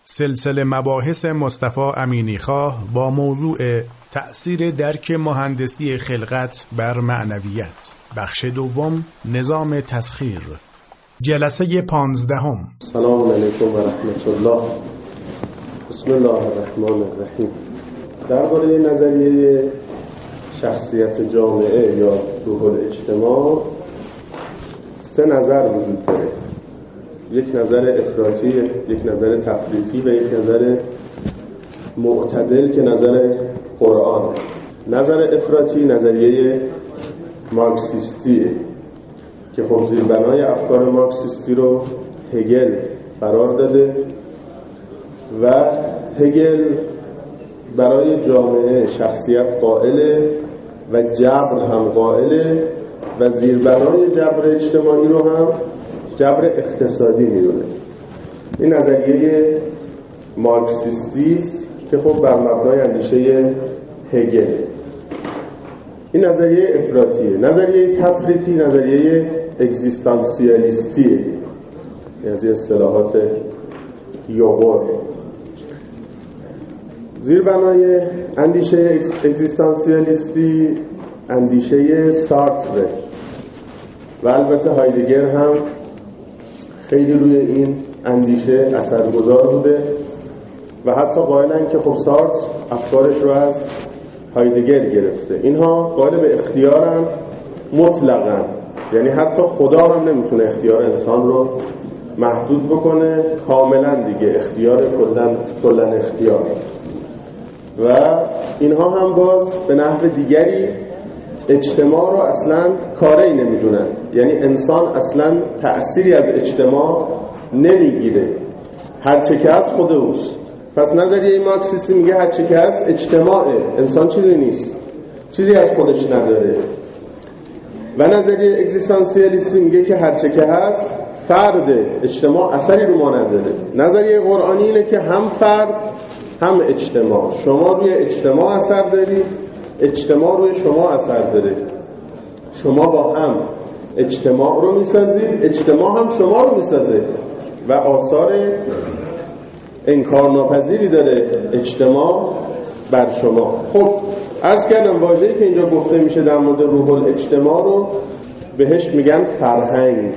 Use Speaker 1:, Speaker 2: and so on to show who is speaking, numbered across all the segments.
Speaker 1: سلسله مباحث مصطفی امینیخواه با موضوع تأثیر درک مهندسی خلقت بر معنویت، بخش دوم، نظام تسخیر، جلسه 15.
Speaker 2: سلام علیکم و رحمت الله. بسم الله الرحمن الرحیم. درباره نظریه شخصیت جامعه یا روح الاجتماع 3 نظر وجود داره. یک نظر افراطی، یک نظر تفریطی و یک نظر معتدل که نظر قرآن. نظر افراطی نظریه مارکسیستیه که خب زیربنای افکار مارکسیستی رو هگل قرار داده و هگل برای جامعه شخصیت قائله و جبر هم قائله و زیربنای جبر اجتماعی رو هم جبر اقتصادی میدونه. این نظریه مارکسیستی است که خب بر مبنای اندیشه هگل. این نظریه افراطیه. نظریه تفریطی نظریه اگزیستانسیالیستیه، از این اصطلاحات یوغور. زیربنای اندیشه اگزیستانسیالیستی اندیشه سارتر و البته هایدگر هم خیلی روی این اندیشه اثرگذار بوده و حتی قائلن که خب سارتر افکارش رو از هایدگر گرفته. اینها قائل به اختیارن مطلقاً، یعنی حتی خدا هم نمیتونه اختیار انسان رو محدود بکنه کاملا دیگه، اختیار کلن اختیار. و اینها هم باز به نحو دیگری اجتماع رو اصلا کاری نمیدونن، یعنی انسان اصلا تأثیری از اجتماع نمیگیره، هرچه که از خود اوست. پس نظریه مارکسیستی میگه هرچه که از اجتماعه، انسان چیزی نیست، چیزی از خودش نداره. و نظریه اگزیستانسیالیستی میگه که هرچه که هست فرد، اجتماع اثری رو ما نداره. نظریه قرآنی اینه که هم فرد هم اجتماع، شما روی اجتماع اثر داری، اجتماع روی شما اثر داره، شما با هم اجتماع رو میسازید، اجتماع هم شما رو میسازه و آثار انکارناپذیری داره اجتماع بر شما. خب عرض کردم واژه‌ای که اینجا گفته میشه در مورد روح الاجتماع رو بهش میگن فرهنگ.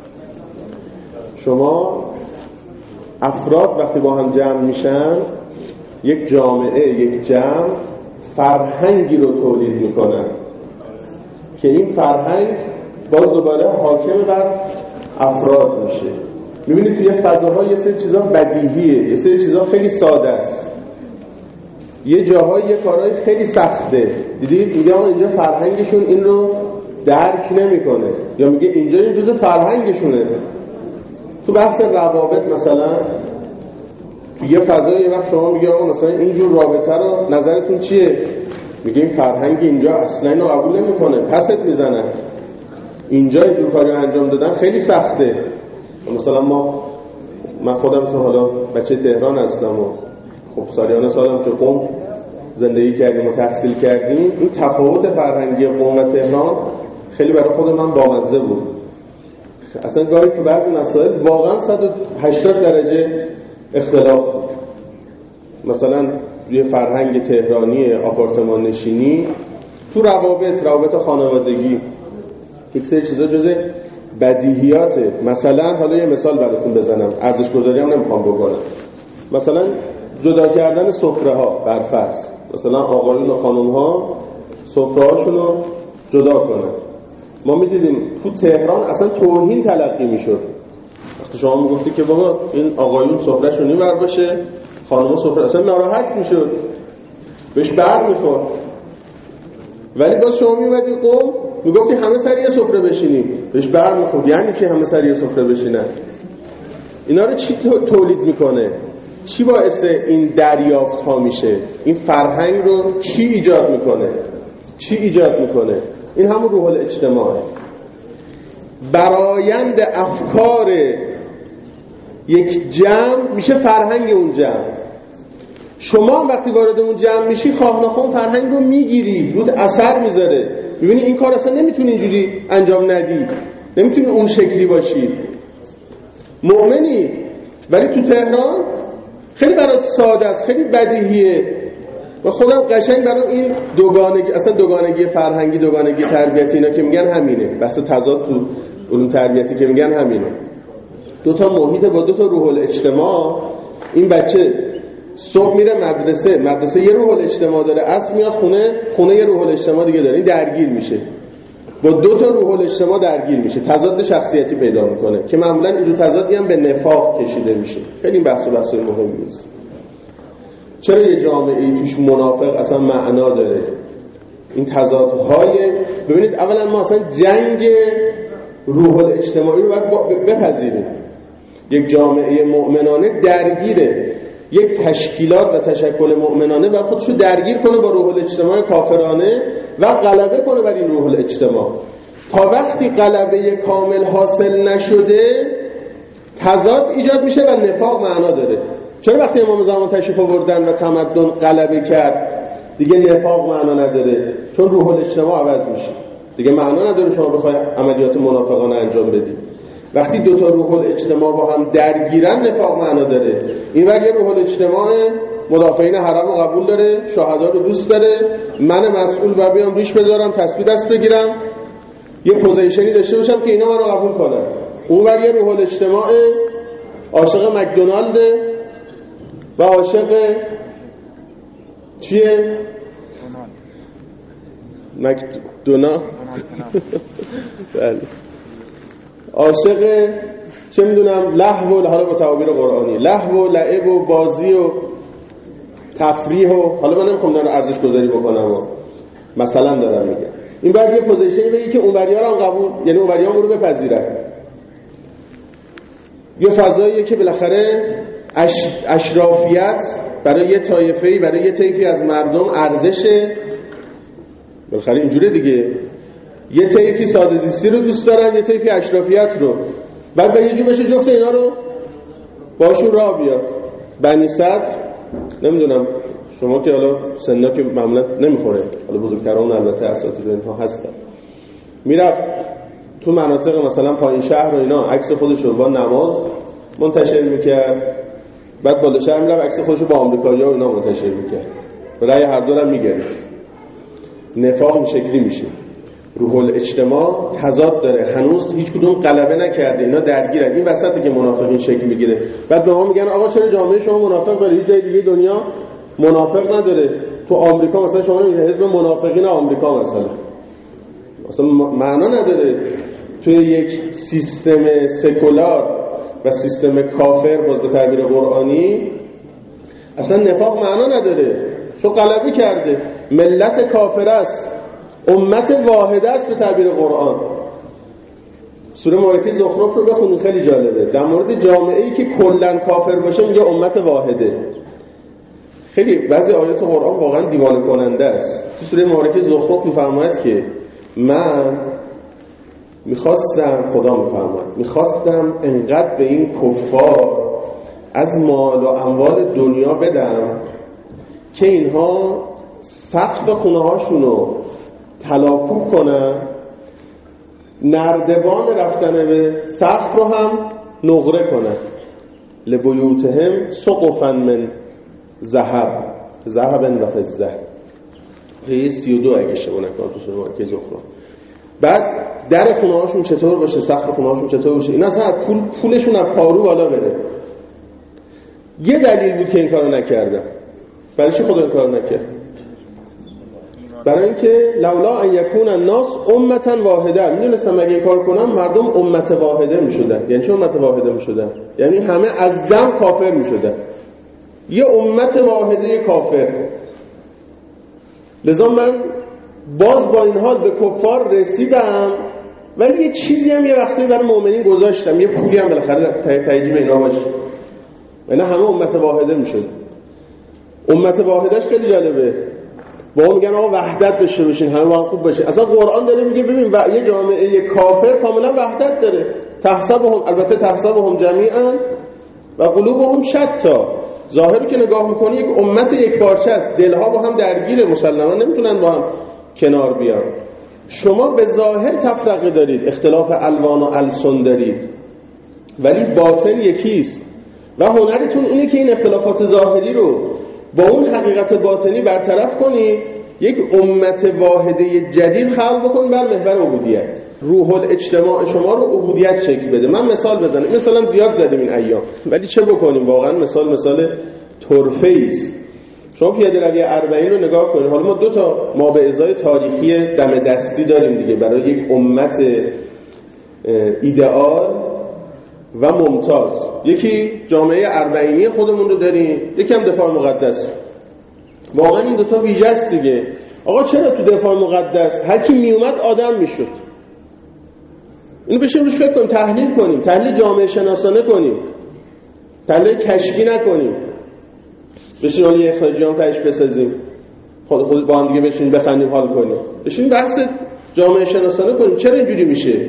Speaker 2: شما افراد وقتی با هم جمع میشن، یک جامعه، یک جمع فرهنگی رو تولید میکنن که این فرهنگ باز دوباره حاکم بر افراد میشه. میبینید توی فضاها یه سری چیزا بدیهیه، یه سری چیزا خیلی ساده است، یه جاهای یه کارهای خیلی سخته. دیدید میگه آقا اینجا فرهنگشون این رو درک نمیکنه، یا میگه اینجا این جزء فرهنگشونه. تو بحث روابط مثلا تو یه فضای یه وقت شما میگه آقا مثلا اینجور رابطه رو نظرتون چیه؟ میگه این فرهنگ اینجا اصلا اینو قبول نمیکنه، پست میزنن. اینجا اینجور کاری انجام دادن خیلی سخته. مثلا من خودم چون حالا بچه تهران هستم و خب سالیان سالم که قم زندگی کردیم و تحصیل کردیم، این تفاوت فرهنگی قم و تهران خیلی برای خود من بامزه بود. اصلا گاهی تو بعضی مسائل واقعا 180 درجه اختلاف بود. مثلا یه فرهنگ تهرانی آپارتمان نشینی تو روابط خانوادگی یک سری چیزا جزء بدیهیاته. مثلا حالا یه مثال براتون بزنم، ارزش گذاری هم نمیخوام بکنم. مثلا جدا کردن سفره ها بر فرض، مثلا آقایون و خانم ها سفره هاشون رو جدا کنن. ما میدیدیم تو تهران اصلا توهین تلقی میشد وقتی شما میگفتی که بابا این آقایون سفرهشون اینور باشه، خانم سفره، اصلا ناراحت میشد، بهش بر میخورد. ولی باز شما میومدی قم میگفتی همه سر یه سفره بشینیم، بهش بر میخورد. یعنی چی همه سر یه سفره بشینن؟ اینا رو چی تولید میکنه؟ چی باعث این دریافت ها میشه؟ این فرهنگ رو کی ایجاد میکنه؟ چی ایجاد میکنه؟ این همون روح الاجتماعه. برآیند افکار یک جمع میشه فرهنگ اون جمع. شما وقتی وارد اون جمع میشی خواه نخواه فرهنگ رو میگیری، رود اثر میذاره. میبینی این کار اصلا نمیتونی اینجوری انجام ندی، نمیتونی اون شکلی باشی. مؤمنی ولی تو تهران خیلی برات ساده است، خیلی بدیهیه. و خودم قشنگ برام این دوگانگی، اصلا دوگانگی فرهنگی، دوگانگی تربیتی، اینا که میگن همینه، بحث تضاد تو علوم تربیتی که میگن همینه. دو تا محیط با دو تا روح الاجتماع. این بچه صبح میره مدرسه یه روح الاجتماع داره، عصر میاد خونه یه روح الاجتماع دیگه داره. این درگیر میشه، با دو تا روح الاجتماع درگیر میشه، تضاد شخصیتی پیدا میکنه که معمولا این تضادی هم به نفاق کشیده میشه. خیلی این بحث مهمی نیست. چرا یه جامعه‌ای توش منافق اصلا معنا داره؟ این تضادهای، ببینید اولا ما اصلا جنگ روح الاجتماعی رو باید بپذیریم. یک جامعه مؤمنانه درگیره، یک تشکیلات و تشکل مؤمنانه و خودشو درگیر کنه با روح الاجتماع کافرانه و غلبه کنه بر این روح الاجتماع. تا وقتی غلبه کامل حاصل نشده تضاد ایجاد میشه و نفاق معنا داره. چرا وقتی امام زمان تشریف آوردن و تمدن غلبه کرد دیگه نفاق معنا نداره؟ چون روح الاجتماع عوض میشه، دیگه معنا نداره شما بخوای عملیات منافقانه انجام بدی. وقتی دو تا روح الاجتماع با هم درگیرن نفاق معنا داره. این وقت یه روح الاجتماع مدافعین حرم رو قبول داره، شهدا رو دوست داره، من مسئول باید بیام ریش بذارم، تسبیح دست بگیرم، یه پوزیشنی داشته باشم که اینا منو قبول کنن. اون وقت یه روح الاجتماع عاشق مکدونالد و عاشق چیه؟ مکدونالد بله، عاشق چه میدونم لهو و حالا با تعابیر قرآنی لهو و لعب و بازی و تفریح و حالا من نمیخوام دارم ارزش گذاری بکنم مثلا دارم میگم این باید یه پوزیشنی بگی که اونوریا رو هم قبول، یعنی اونوریا هم رو بپذیرن. یه فضاییه که بالاخره اشرافیت برای یه طایفه‌ای، برای یه طیفی از مردم ارزشه، بالاخره اینجوره دیگه. یه طیفی ساده زیستی رو دوست دارن، یه طیفی اشرافیت رو. بعد به یه جو بشه جفت اینا رو باشون راه بیاد. بنی صدر نمیدونم شما که حالا سنا که معمولا نمیخوره، حالا بزرگتران البته اساتید اینها هستن، میرفت تو مناطق مثلا پایین شهر و اینا عکس خودش رو با نماز منتشر میکرد، بعد بالا شهر میرفت عکس خودش رو با آمریکایی‌ها و اینا منتشر میکرد، رأی هر دو رو میگرفت. نفاق این شکلی میشه. روح الاجتماع تضاد داره، هنوز هیچ کدوم غلبه نکرده، اینا درگیرن. این وسطه که منافقین شکل میگیره. بعد به ما میگن آقا چرا جامعه شما منافق داره؟ هیچ جای دیگه دنیا منافق نداره. تو آمریکا مثلا شما میگید حزب منافقین آمریکا مثلا معنا نداره. توی یک سیستم سکولار و سیستم کافر باز به تعبیر قرآنی اصلا نفاق معنا نداره، چون غلبه کرده. ملت کافر است، امت واحده است به تعبیر قرآن. سوره مبارکه زخرف رو بخونید، خیلی جالبه. در مورد جامعه‌ای که کلاً کافر باشه میگه امت واحده. خیلی بعضی آیات قرآن واقعا دیوانه کننده است. تو سوره مبارکه زخرف میفرماید که من میخواستم انقدر به این کفار از مال و اموال دنیا بدم که اینها سقف خونه هاشونو تلاکوب کنن، نردبان رفتن به سقف رو هم نقره کنن. لبیوتهم سقفا من ذهب و فضه. 32 اگه اشتباه نکنم تو سوره مبارکه زخرف. بعد در خونه هاشون چطور باشه، سقف خونه هاشون چطور باشه، اینا اصلا پولشون از پارو بالا بره. یه دلیل بود که این کارو نکردن. برای چی خدا این کارو نکرد؟ برای اینکه لولا ان یکون الناس امه واحده. میدونستم اگه این کار کنم مردم امت واحده میشدن. یعنی چه امت واحده میشدن؟ یعنی همه از دم کافر میشدن. یه امت واحده کافر. لذا من باز با این حال به کفار رسیدم، ولی یه چیزی هم یه وقتی برای مؤمنین گذاشتم، یه پولی هم بالاخره تهیجی به اینا باشه. اینا همه امت واحده میشد. امت واحدهش خیلی جالبه. با هم میگن آقا وحدت داشته باشین، همه با هم خوب باشه. اصلا قرآن داره میگه ببین یه جامعه کافر کاملا وحدت داره. تحسبهم جمیعا و قلوبهم شتا. ظاهری که نگاه میکنی یک امت یک پارچه است، دلها با هم درگیره، مسلماً نمیتونن با هم کنار بیان. شما به ظاهر تفرقه دارید، اختلاف الوان و السن دارید، ولی باطن یکیست. و هنرتون اینه که این اختلافات ظاهری رو با اون حقیقت باطنی برطرف کنی، یک امت واحده جدید خلق بکن بر محور عبودیت. روح الاجتماع شما رو عبودیت شکل بده. من مثال بزنم، مثلا زیاد زدیم این ایام، ولی چه بکنیم واقعا مثال طرفه‌ای است. شما پیاده روی 40 رو نگاه کنید. حالا ما 2 تا ما به ازای تاریخی دم دستی داریم دیگه برای یک امت ایدئال و ممتاز. یکی جامعه 40 خودمون رو داریم، یکی هم دفاع مقدس. واقعا این 2 تا ویژه است دیگه. آقا چرا تو دفاع مقدس هر کی می اومد آدم میشد؟ اینو بشیم روش فکر کنیم، تحلیل کنیم، تحلیل جامعه شناسانه کنیم، تحلیل کشفی نکنیم. بشین حالا یه اخراجی هم تایش بسازیم، خود با هم دیگه بشین بخندیم حال کنیم، بشین بحث جامعه شناسانه کنیم. چرا اینجوری میشه؟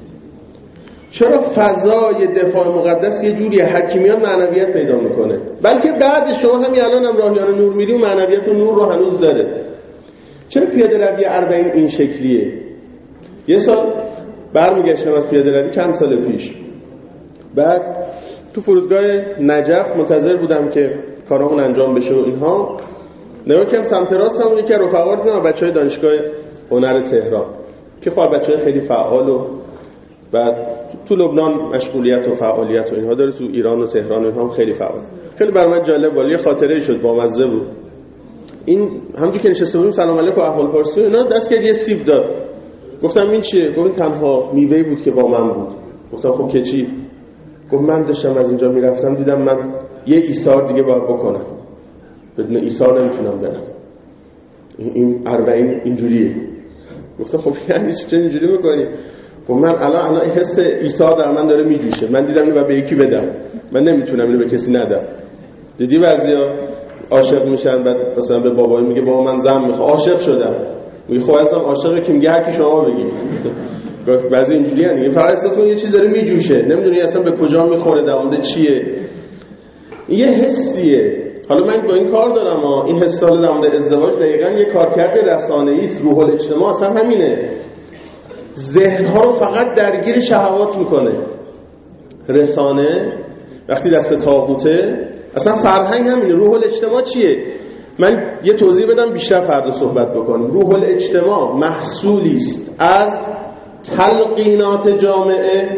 Speaker 2: چرا فضای دفاع مقدس یه جوری هر کی میاد معنویت پیدا میکنه؟ بلکه بعد شما همین الان هم راهیان نور میری و معنویت و نور رو هنوز داره. چرا پیاده روی 40 این شکلیه؟ یه سال برمیگشتم از پیاده روی چند سال پیش، بعد تو فرودگاه نجف منتظر بودم که کارامون انجام بشه و اینها. نگاه کردم سمت راستم یکی از رفقا رو دیدم، بچهای دانشگاه هنر تهران که خب بچهای خیلی فعال و بعد تو لبنان مشغولیت و فعالیت و اینها داره، تو ایران و تهران و اینها هم خیلی فعال. خیلی برام جالب بود، یه خاطره شد بامزه بود. این همونجوری که نشسته بودیم سلام علیکم و احوال پرسی اینا، دست کرد یه سیب داد. گفتم این چیه؟ گفت تنها میوه‌ای بود که با من بود. گفتم خب که چی؟ گفت من داشتم از اینجا میرفتم دیدم من یه ایثار دیگه باید بکنم، بدون ایثار نمیتونم برم. این 40 اینجوریه. گفتم خب یعنی چه اینجوری میکنی؟ گفت من الان حس ایثار در من داره میجوشه، من دیدم اینو به یکی بدم، من نمیتونم اینو به کسی ندم. دیدی بعضیا عاشق میشن بعد مثلا به بابایی میگه بابا من زن میخوام، عاشق شدم. میگه خب اصلا عاشقه که میگه هر کی شما بگی. بعضی اینجوریه دیگه، فقط احساس می‌کنی یه چیز داره میجوشه، نمیدونی اصلا به کجا میخوره، دوامده چیه. این یه حسیه. حالا من با این کار دارم این حس سال دوامده ازدواج دقیقاً یه کارکرد رسانه‌ای است. روح الاجتماع اصلا همینه. ذهن‌ها رو فقط درگیر شهوات میکنه. رسانه وقتی دست طاغوته، اصلا فرهنگ همینه. روح الاجتماع چیه؟ من یه توضیح بدم بیشتر فردا صحبت بکنیم. روح الاجتماع محصولی است از تلقینات جامعه،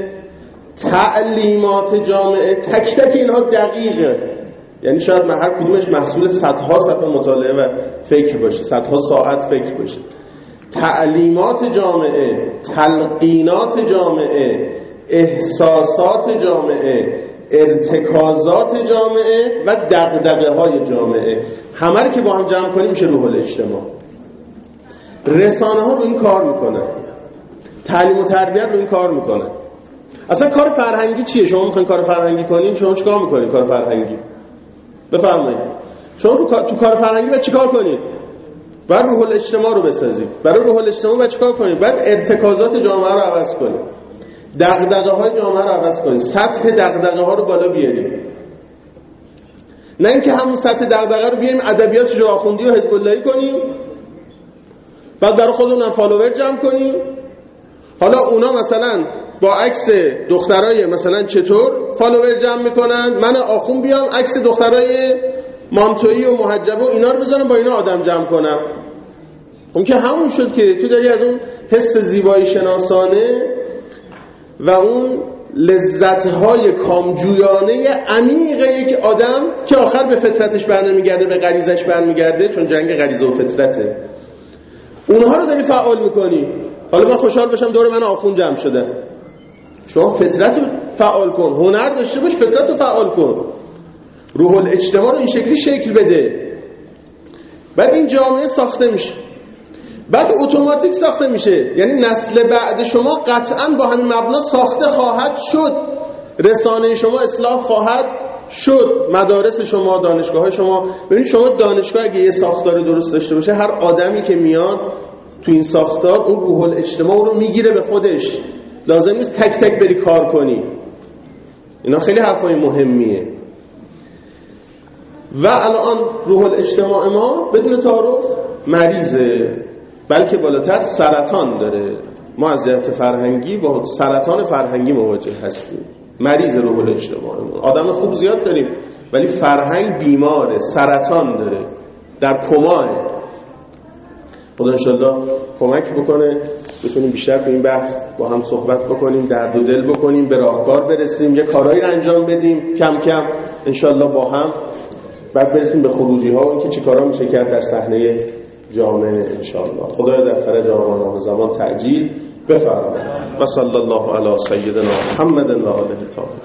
Speaker 2: تعلیمات جامعه، تک تک اینها دقیقه. یعنی شاید هر کدومش محصول صدها صفحه مطالعه و فکر باشه، صدها ساعت فکر باشه. تعلیمات جامعه، تلقینات جامعه، احساسات جامعه، ارتکازات جامعه و دغدغه‌های جامعه، همه رو که با هم جمع کنیم میشه روح الاجتماع. رسانه ها رو این کار میکنه، تعلیم و تربیت رو این کار میکنه. اصلا کار فرهنگی چیه؟ شما میخواین کار فرهنگی کنین، شما چیکار میکنین کار فرهنگی؟ بفرمایید. شما تو کار فرهنگی باید چیکار کنید؟ باید روح الاجتماع رو بسازید. برای روح الاجتماع باید چیکار کنید؟ باید ارتکازات جامعه رو عوض کنید، دغدغه‌های جامعه رو عوض کنید، سطح دغدغه‌ها رو بالا بیارید. نه اینکه همون سطح دغدغه رو بیایم ادبیات آخوندی و حزب اللهی کنیم، بعد برای خودمون فالوور جمع کنیم. حالا اونا مثلا با عکس دخترای مثلا چطور فالوور جمع میکنن، من آخوند بیام عکس دخترای مانتویی و محجبه و اینا رو بذارم با اینا آدم جمع کنم. اون که همون شد که تو داری از اون حس زیبایی شناسانه و اون لذت‌های کامجویانه عمیق یک آدم که آخر به فطرتش برنمیگرده، به غریزش برمیگرده، چون جنگ غریزه و فطرته، اونها رو داری فعال میکنی. حالا من خوشحال باشم دور من آخوند جمع شده. شما فطرت رو فعال کن، هنر داشته باش، فطرت رو فعال کن، روح الاجتماع رو این شکلی شکل بده. بعد این جامعه ساخته میشه، بعد اتوماتیک ساخته میشه. یعنی نسل بعد شما قطعاً با همین مبنا ساخته خواهد شد. رسانه شما اصلاح خواهد شد، مدارس شما، دانشگاه شما. ببینید شما دانشگاه اگه یه ساختار درست داشته باشه، هر آدمی که میاد تو این ساختار اون روح الاجتماع رو میگیره به خودش. لازم نیست تک تک بری کار کنی. اینا خیلی حرفای مهمیه. و الان روح الاجتماع ما بدون تعارف مریضه، بلکه بالاتر سرطان داره. ما از جهت فرهنگی با سرطان فرهنگی مواجه هستیم. مریض روح الاجتماعیمون. آدم خوب زیاد داریم ولی فرهنگ بیماره، سرطان داره، در کماه. خدا انشالله کمک بکنه بتونیم بیشتر تو این بحث با هم صحبت بکنیم، درد و دل بکنیم، به راهکار برسیم، یه کارایی رو انجام بدیم کم کم انشالله با هم، بعد برسیم به خروجی ها و اینکه چی کارا میشه کرد در صحنه جامعه انشالله. خدایا در فرج آن زمان تعجیل بفرماید. و صلی الله علی سیدنا محمد و آله الطاهرین.